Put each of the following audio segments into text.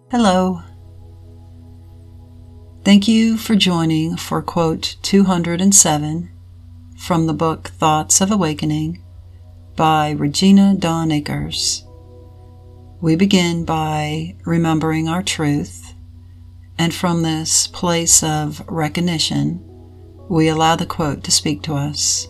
Hello. Thank you for joining for quote 207 from the book Thoughts of Awakening by Regina Dawn Akers. We begin by remembering our truth, and from this place of recognition, we allow the quote to speak to us.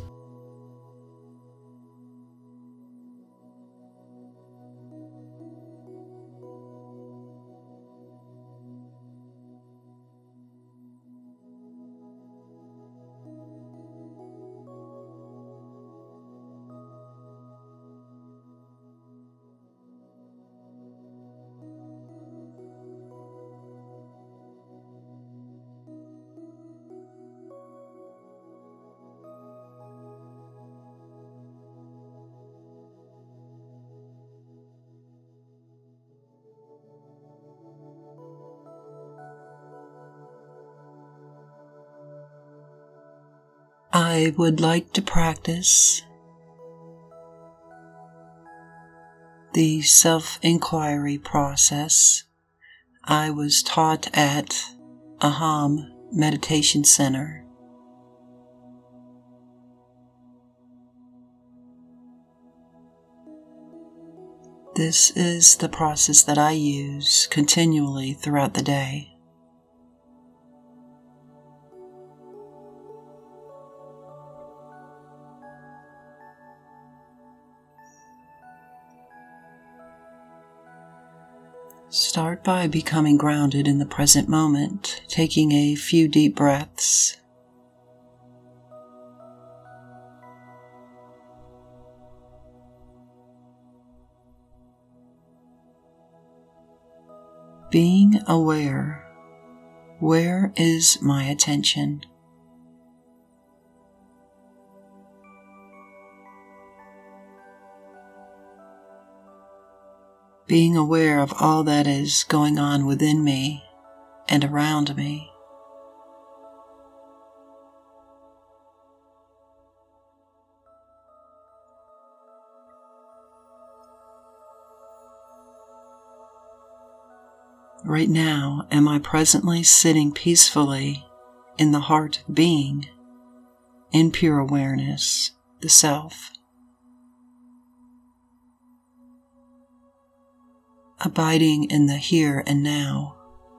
I would like to practice the self-inquiry process I was taught at Aham Meditation Center. This is the process that I use continually throughout the day. Start by becoming grounded in the present moment, taking a few deep breaths. Being aware, where is my attention? Being aware of all that is going on within me and around me. Right now, am I presently sitting peacefully in the heart of being, in pure awareness, the self? Abiding in the here and now.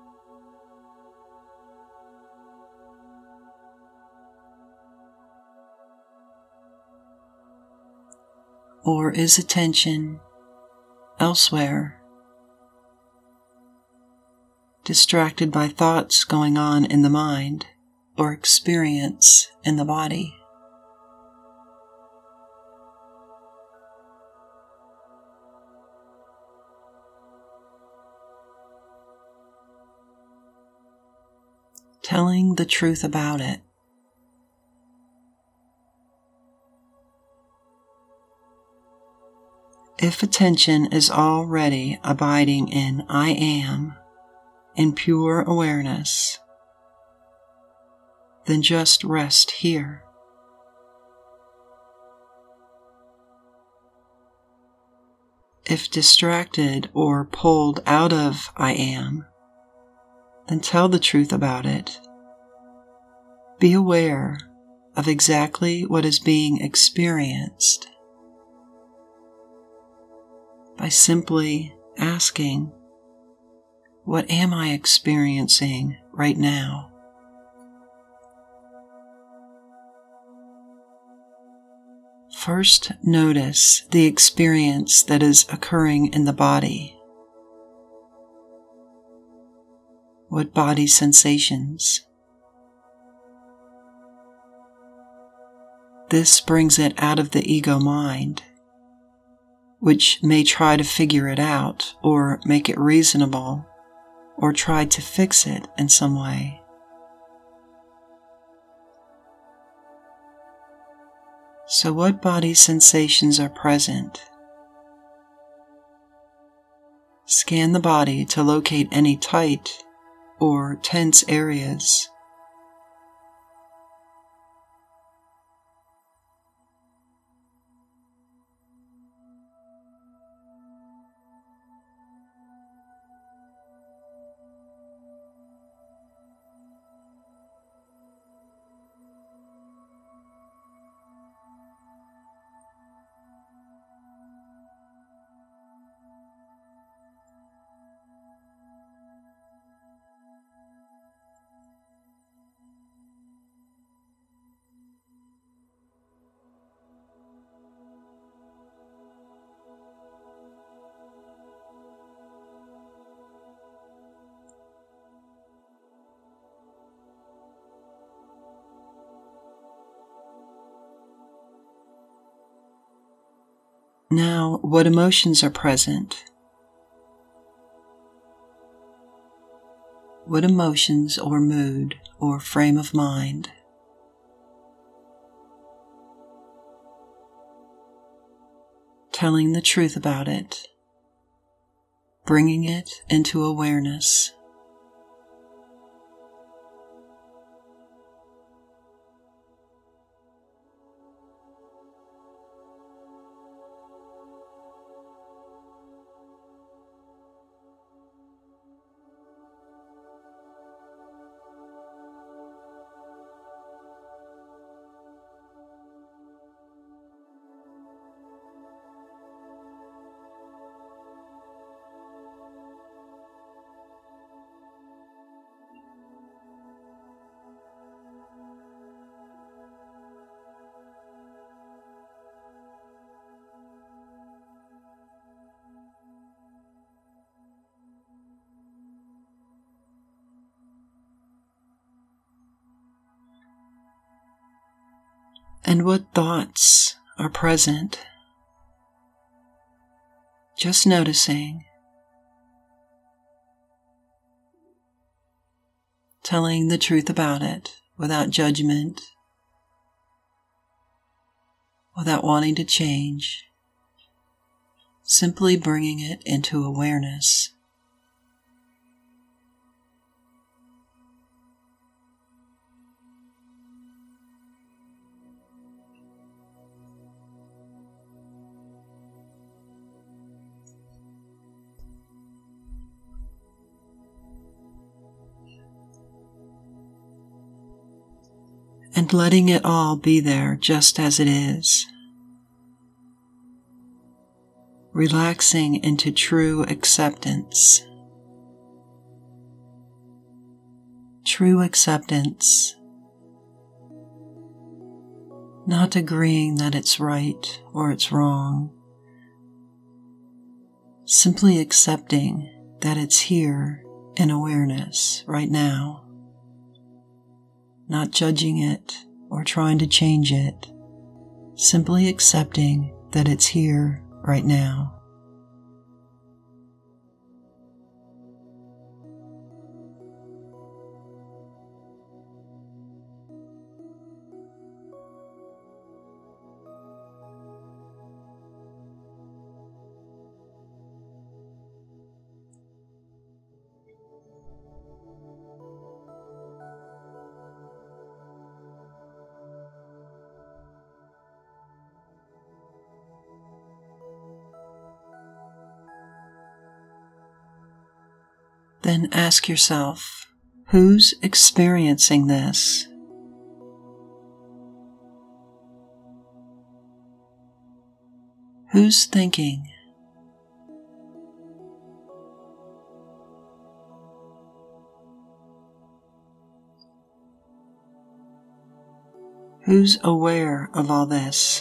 Or is attention elsewhere, distracted by thoughts going on in the mind or experience in the body? Telling the truth about it. If attention is already abiding in I am, in pure awareness, then just rest here. If distracted or pulled out of I am, then tell the truth about it. Be aware of exactly what is being experienced by simply asking, what am I experiencing right now? First, notice the experience that is occurring in the body. What body sensations? This brings it out of the ego mind, which may try to figure it out or make it reasonable or try to fix it in some way. So what body sensations are present? Scan the body to locate any tight or tense areas. Now, what emotions are present? What emotions or mood or frame of mind? Telling the truth about it, bringing it into awareness. And what thoughts are present? Just noticing, telling the truth about it without judgment, without wanting to change, simply bringing it into awareness. And letting it all be there just as it is. Relaxing into true acceptance. True acceptance. Not agreeing that it's right or it's wrong. Simply accepting that it's here in awareness right now. Not judging it or trying to change it, simply accepting that it's here right now. Then ask yourself, who's experiencing this? Who's thinking? Who's aware of all this?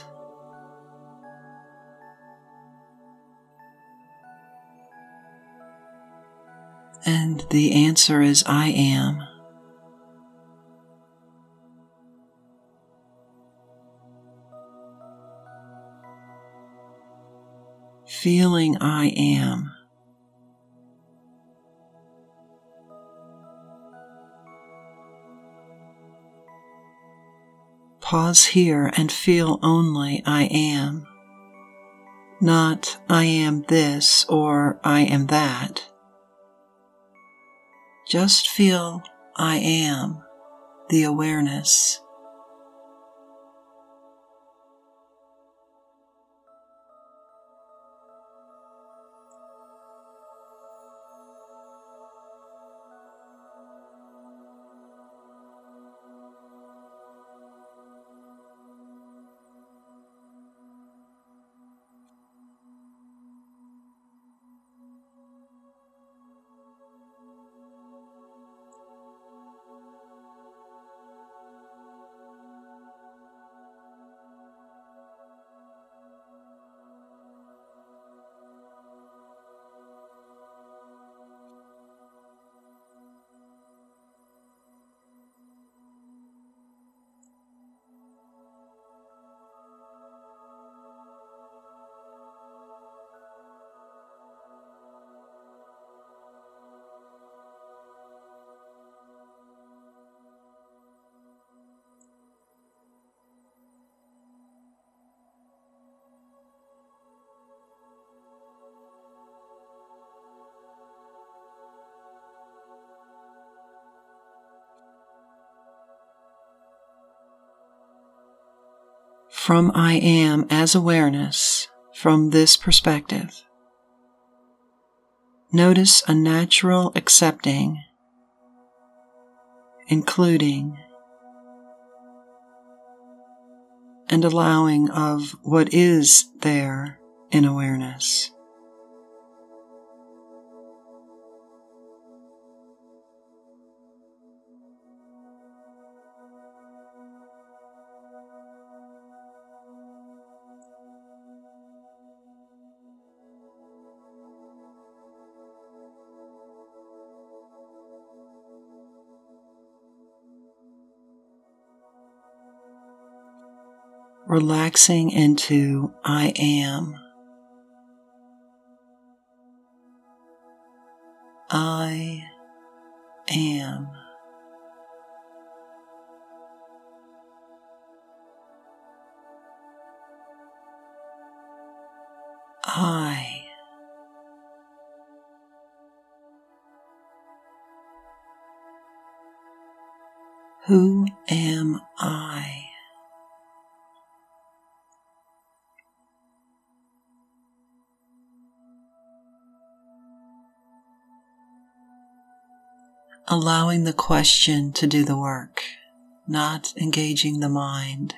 And the answer is I am. Feeling I am. Pause here and feel only I am. Not I am this or I am that. Just feel I am, the awareness. From I am as awareness, from this perspective, notice a natural accepting, including, and allowing of what is there in awareness. Relaxing into I am. I am. I. Who am I? Allowing the question to do the work, not engaging the mind.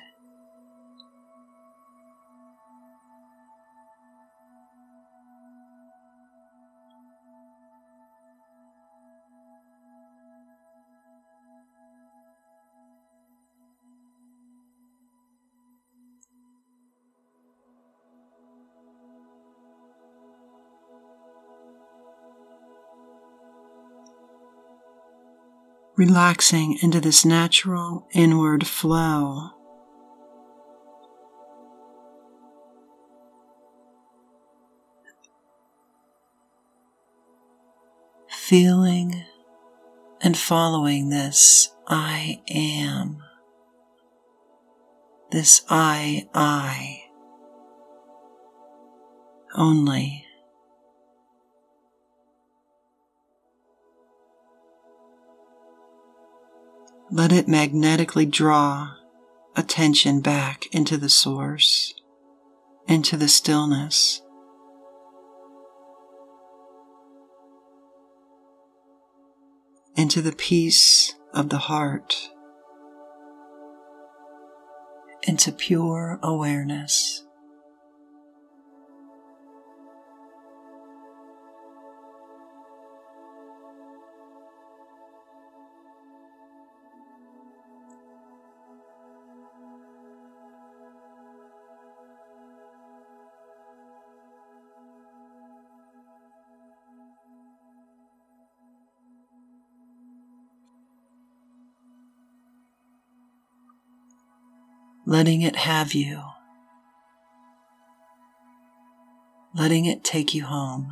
Relaxing into this natural inward flow. Feeling and following this I am. This I only. Let it magnetically draw attention back into the source, into the stillness. Into the peace of the heart, into pure awareness. Letting it have you, letting it take you home.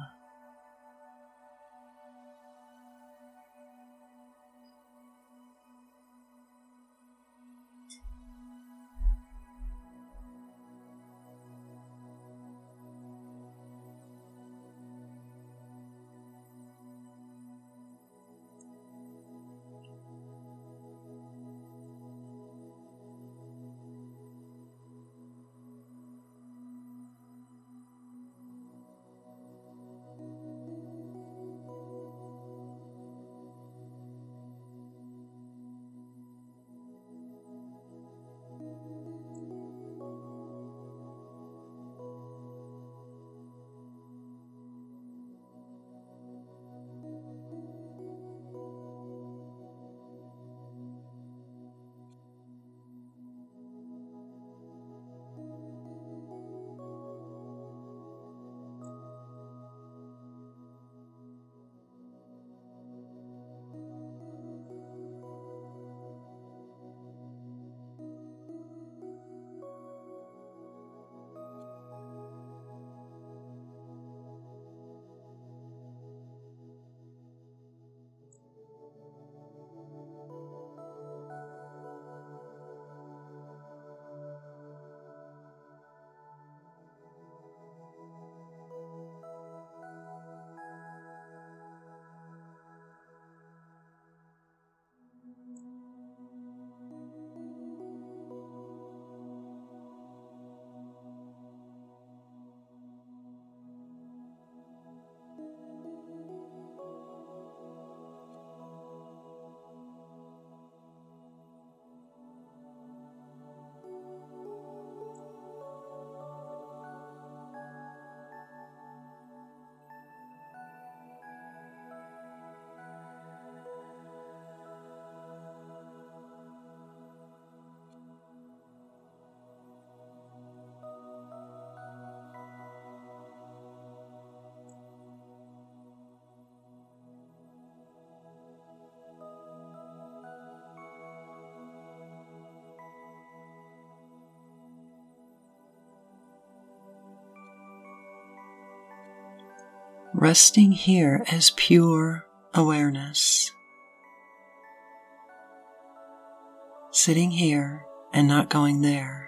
resting here as pure awareness. Sitting here and not going there.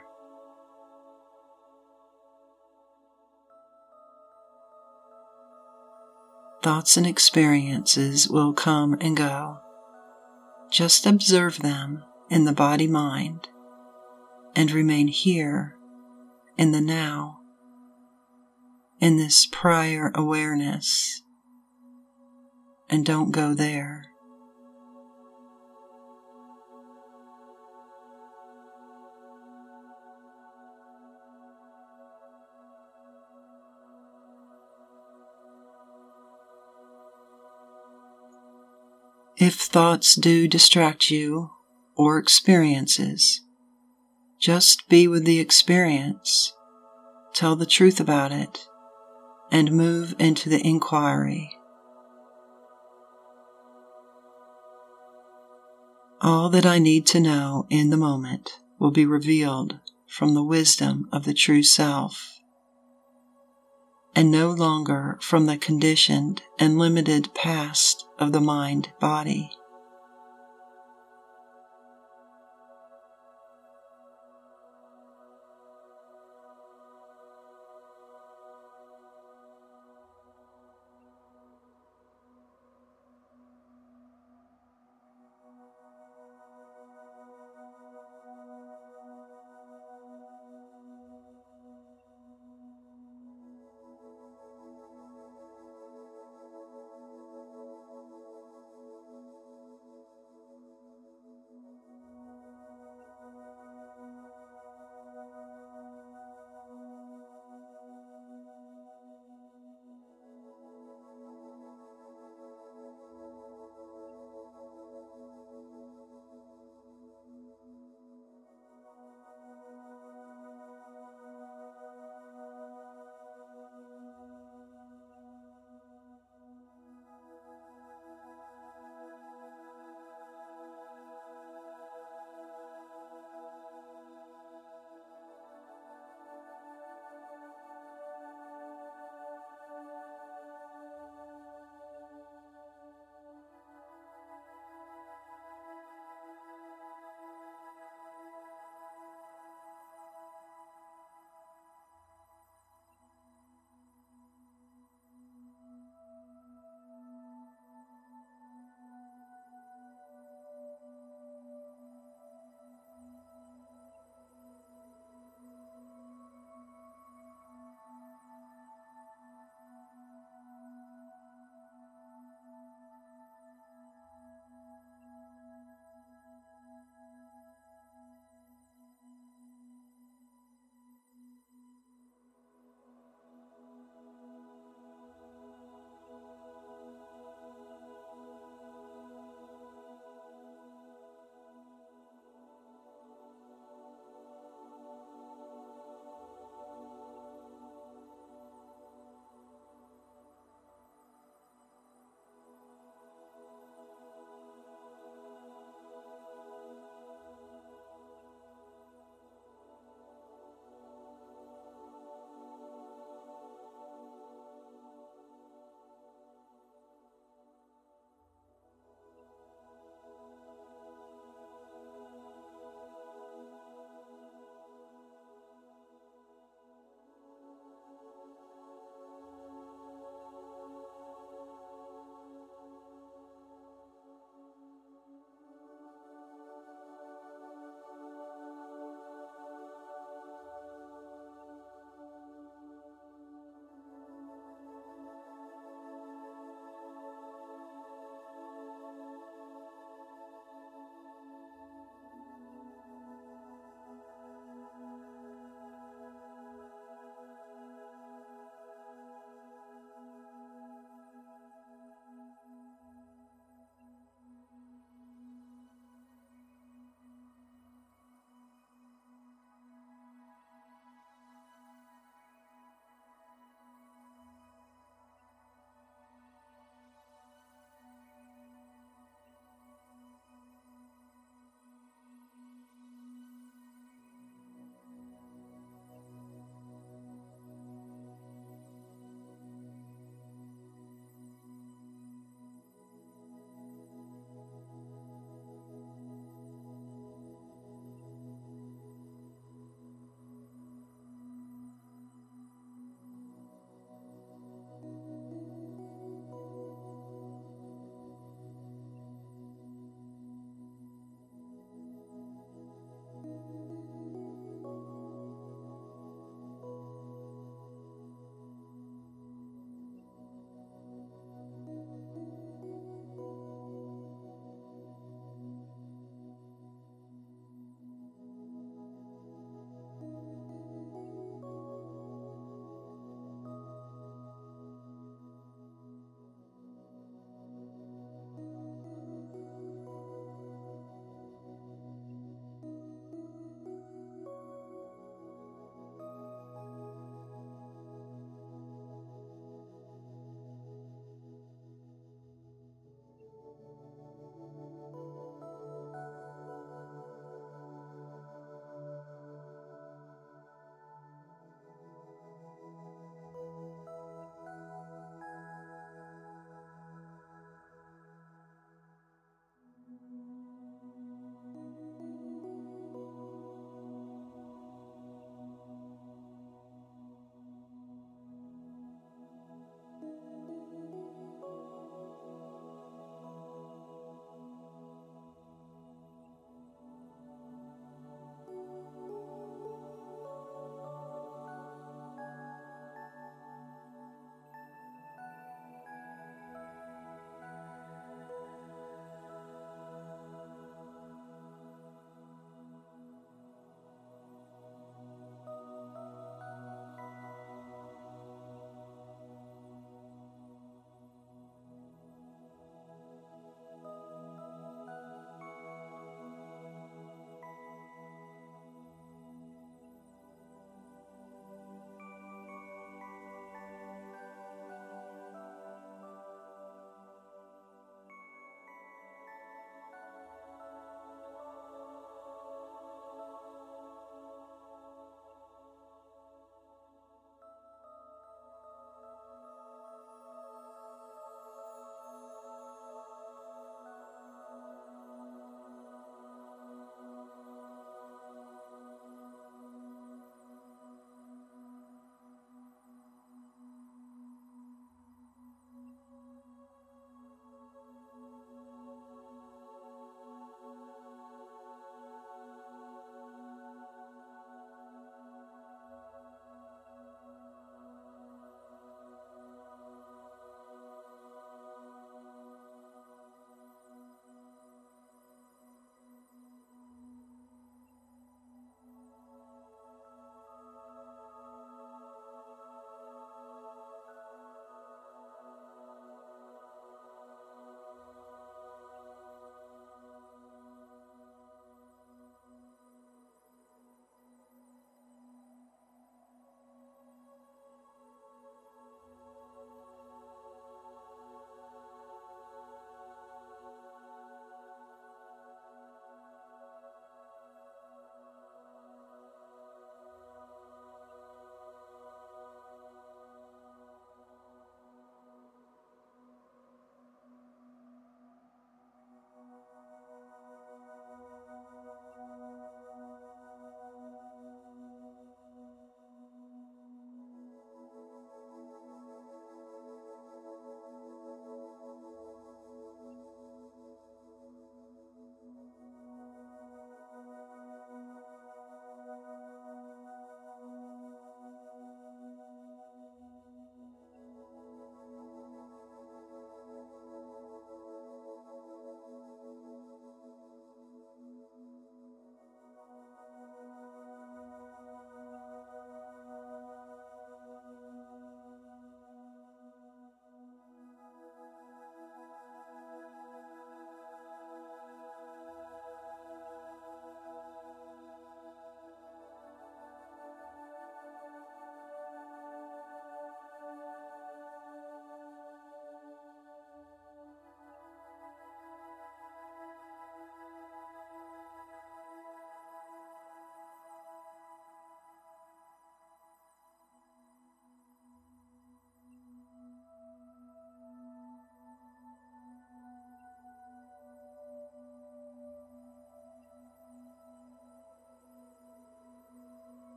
Thoughts and experiences will come and go. Just observe them in the body-mind and remain here in the now, in this prior awareness, and don't go there. If thoughts do distract you or experiences, just be with the experience, tell the truth about it, and move into the inquiry. All that I need to know in the moment will be revealed from the wisdom of the true self, and no longer from the conditioned and limited past of the mind-body.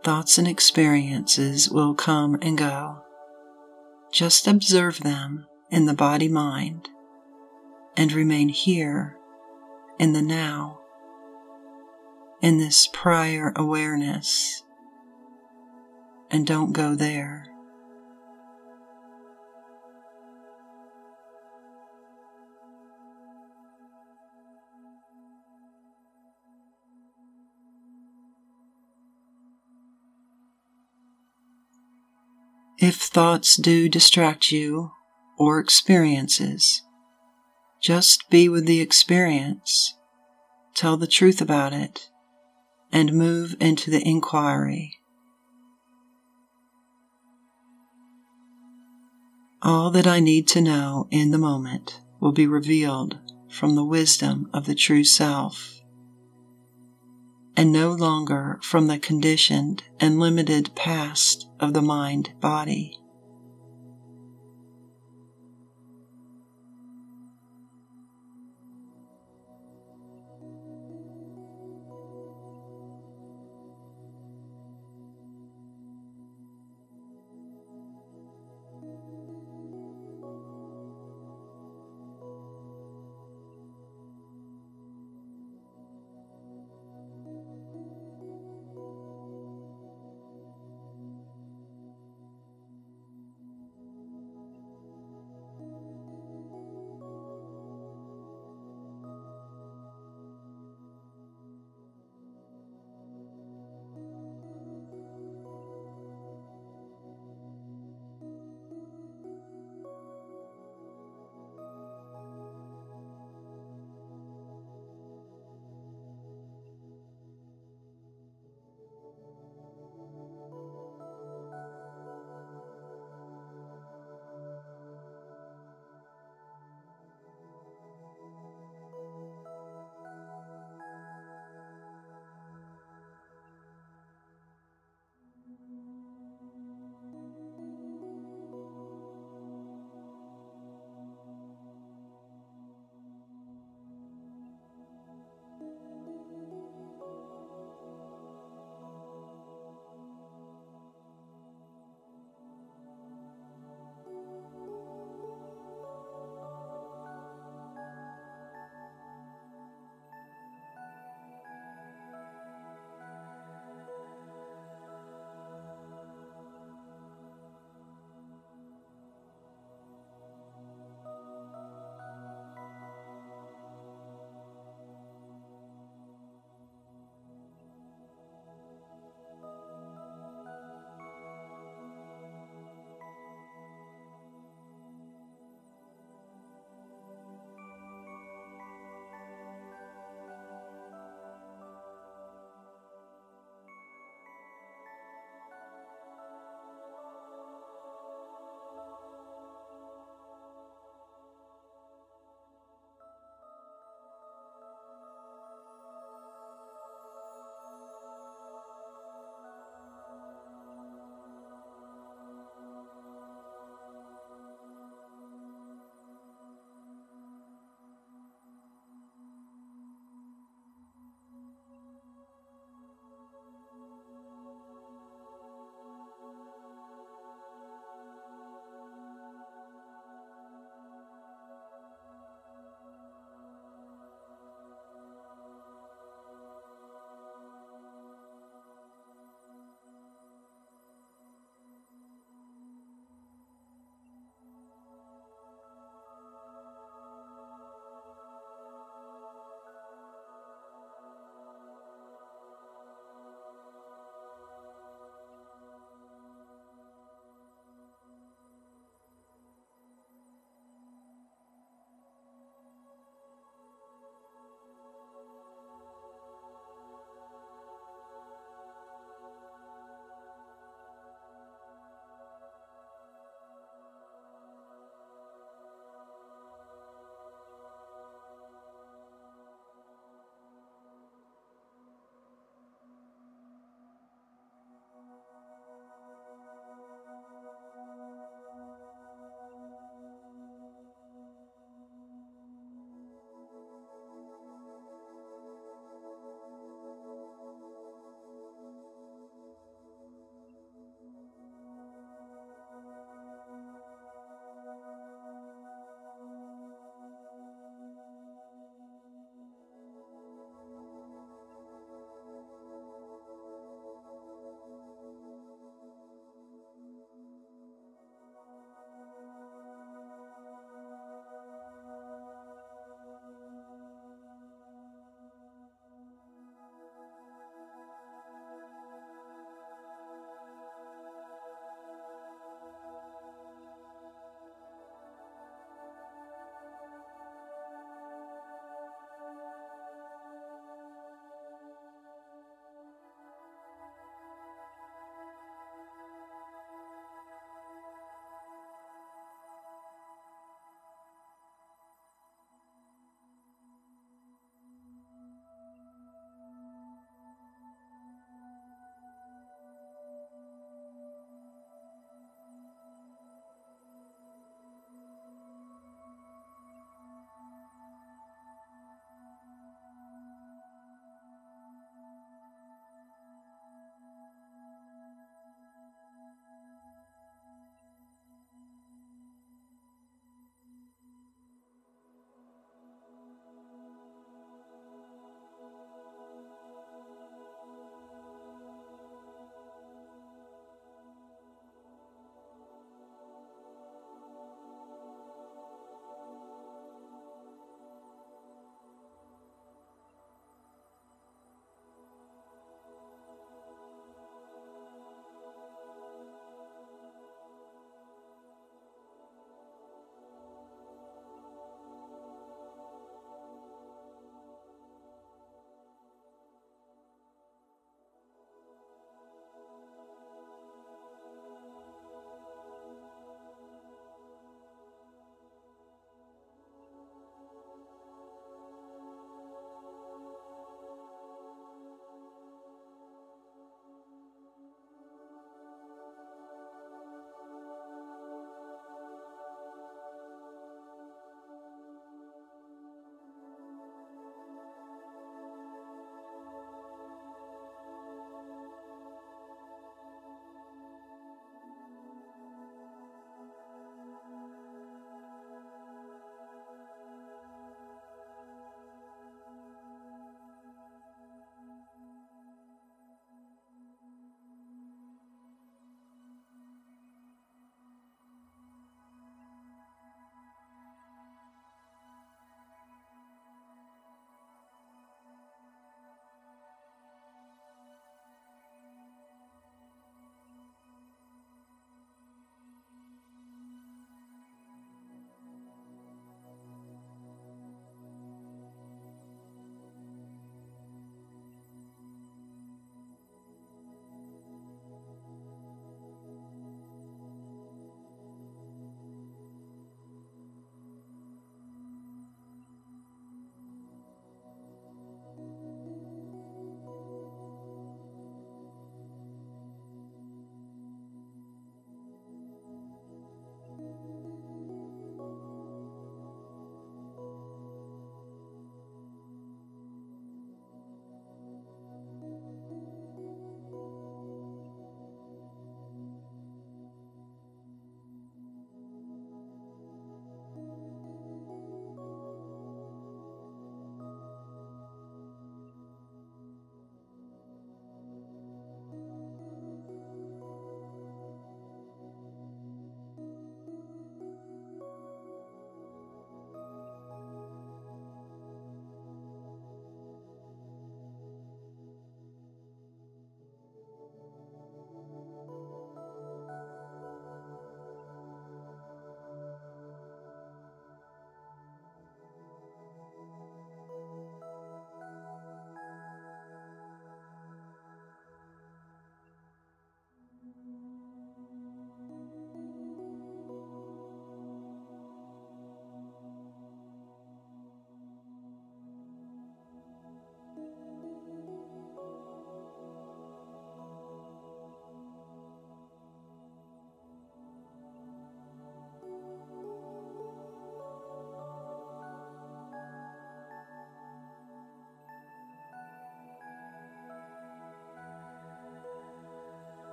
Thoughts and experiences will come and go. Just observe them in the body-mind and remain here in the now, in this prior awareness, and don't go there. If thoughts do distract you or experiences, just be with the experience, tell the truth about it, and move into the inquiry. All that I need to know in the moment will be revealed from the wisdom of the true self, and no longer from the conditioned and limited past of the mind-body.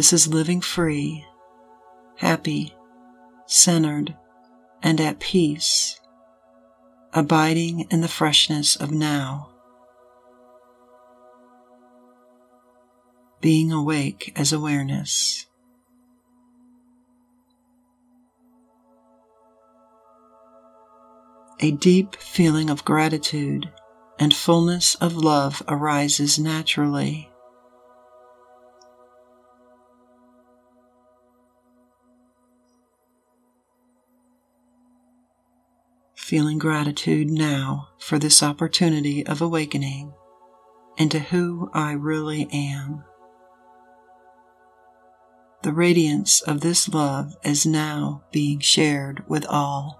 This is living free, happy, centered, and at peace, abiding in the freshness of now, being awake as awareness. A deep feeling of gratitude and fullness of love arises naturally. Feeling gratitude now for this opportunity of awakening into who I really am. The radiance of this love is now being shared with all.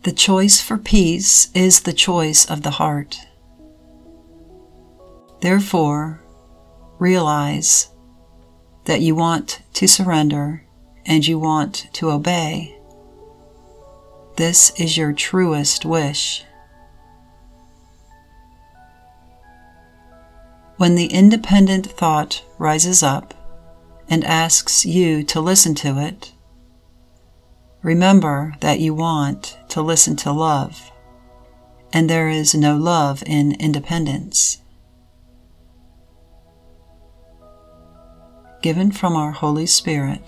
The choice for peace is the choice of the heart. Therefore, realize that you want to surrender and you want to obey. This is your truest wish. When the independent thought rises up and asks you to listen to it, remember that you want to listen to love, and there is no love in independence. Given from our Holy Spirit.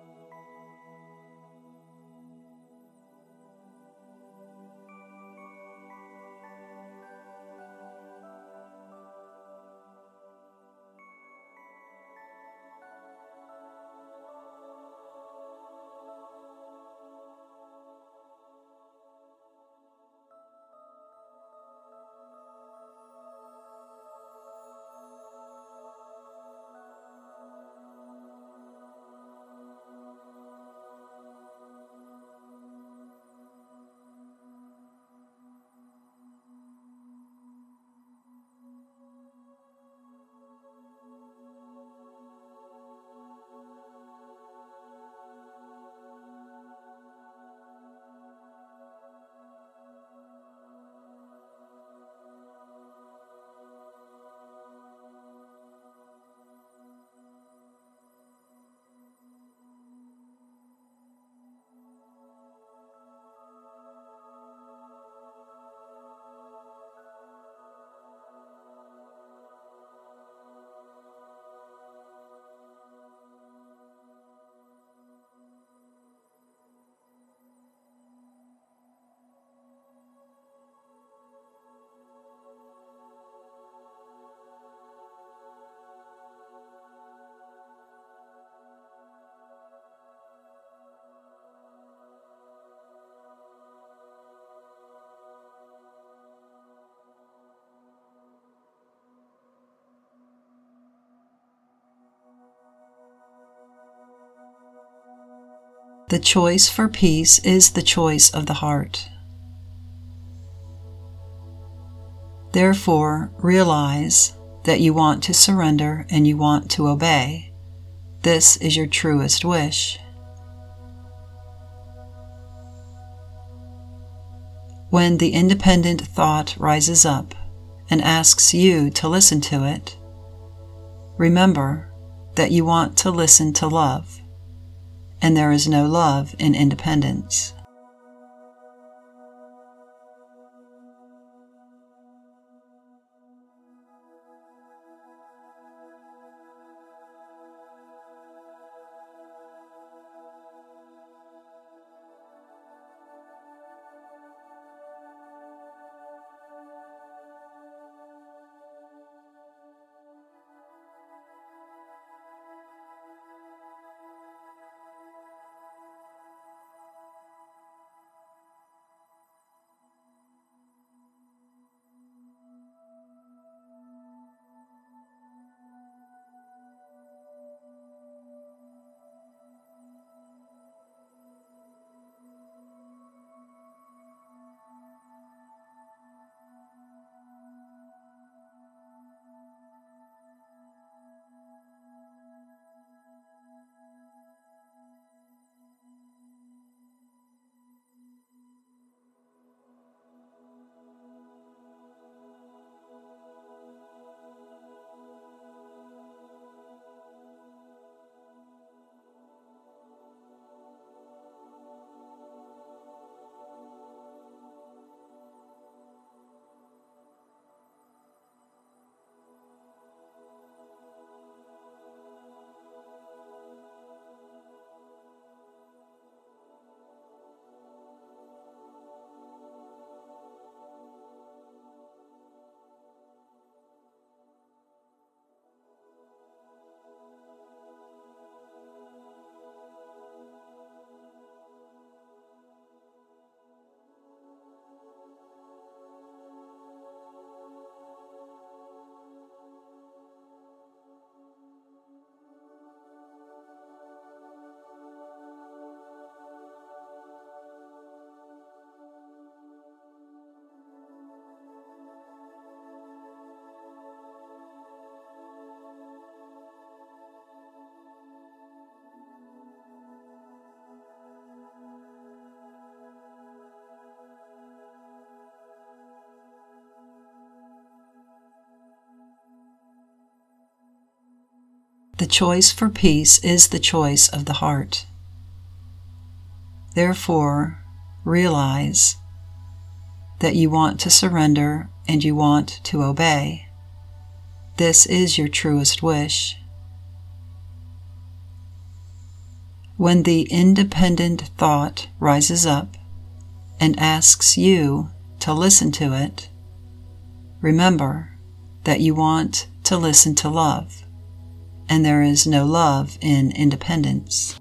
The choice for peace is the choice of the heart. Therefore, realize that you want to surrender and you want to obey. This is your truest wish. When the independent thought rises up and asks you to listen to it, remember that you want to listen to love, and there is no love in independence. The choice for peace is the choice of the heart. Therefore, realize that you want to surrender and you want to obey. This is your truest wish. When the independent thought rises up and asks you to listen to it, remember that you want to listen to love, and there is no love in independence.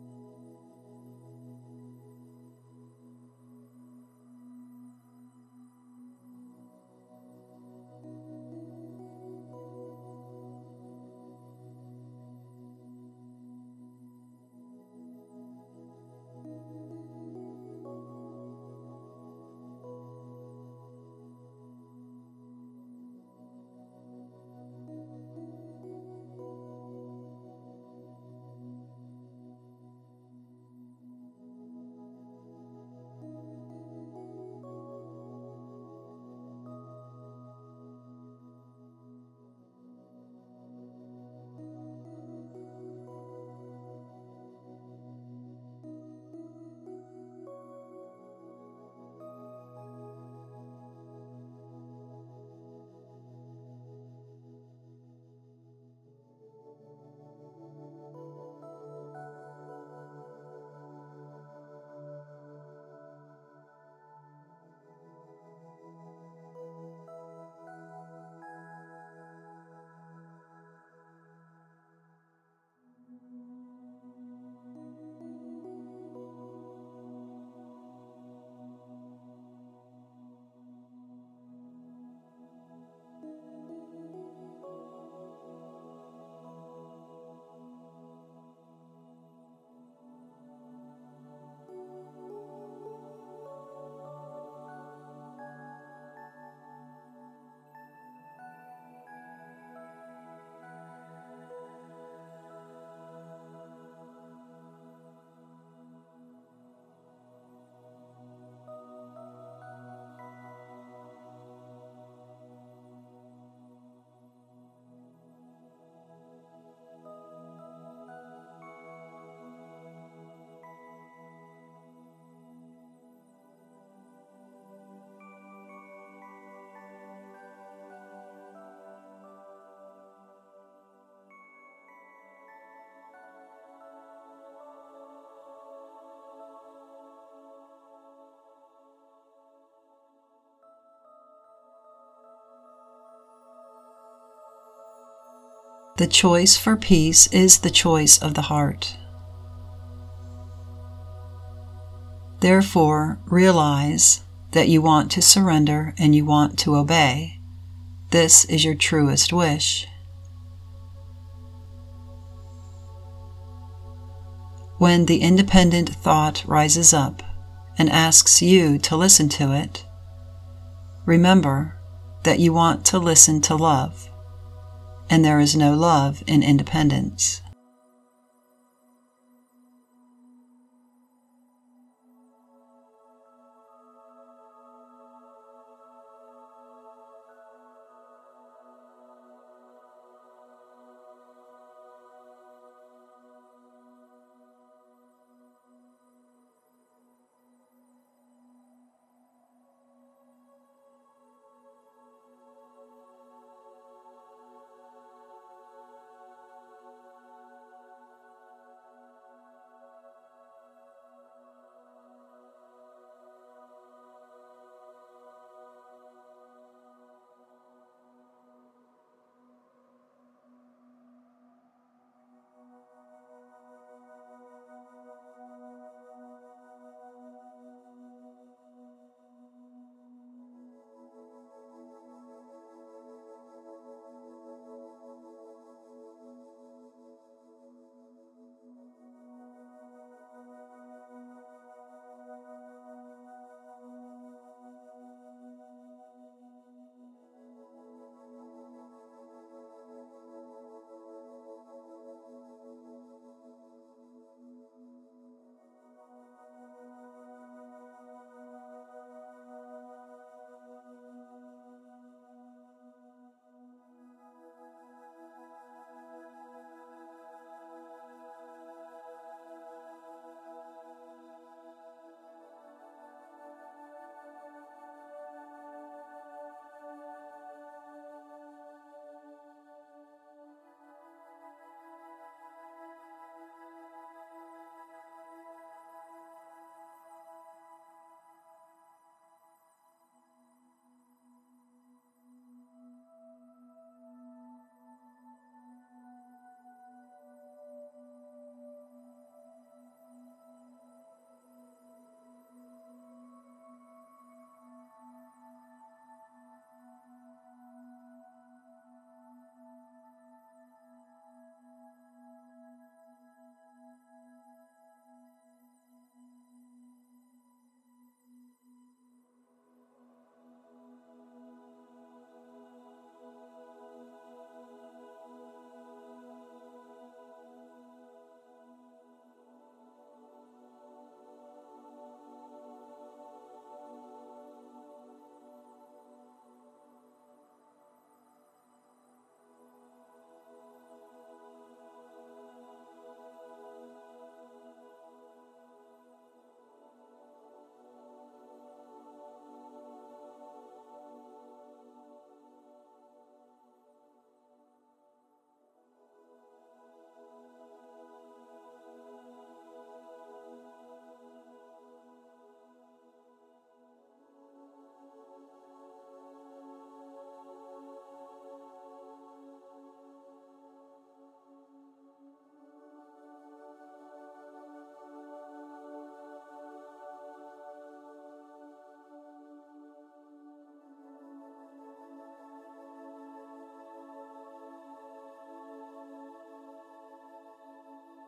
The choice for peace is the choice of the heart. Therefore, realize that you want to surrender and you want to obey. This is your truest wish. When the independent thought rises up and asks you to listen to it, remember that you want to listen to love, and there is no love in independence.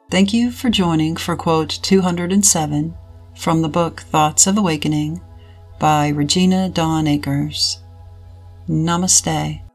Thank you for joining for quote 207 from the book Thoughts of Awakening by Regina Dawn Akers. Namaste.